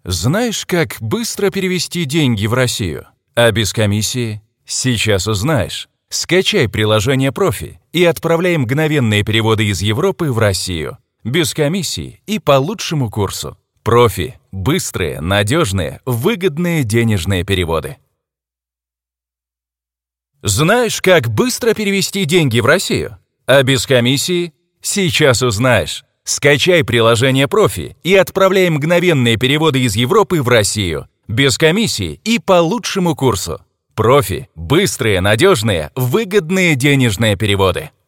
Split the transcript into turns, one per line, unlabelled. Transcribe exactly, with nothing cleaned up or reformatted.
Знаешь, как быстро перевести деньги в Россию? А без комиссии? Сейчас узнаешь. Скачай приложение «Профи» и отправляй мгновенные переводы из Европы в Россию. Без комиссии и по лучшему курсу. «Профи» – быстрые, надежные, выгодные денежные переводы. Знаешь, как быстро перевести деньги в Россию? А без комиссии? Сейчас узнаешь. Скачай приложение «Профи» и отправляй мгновенные переводы из Европы в Россию. Без комиссии и по лучшему курсу. «Профи» – быстрые, надежные, выгодные денежные переводы.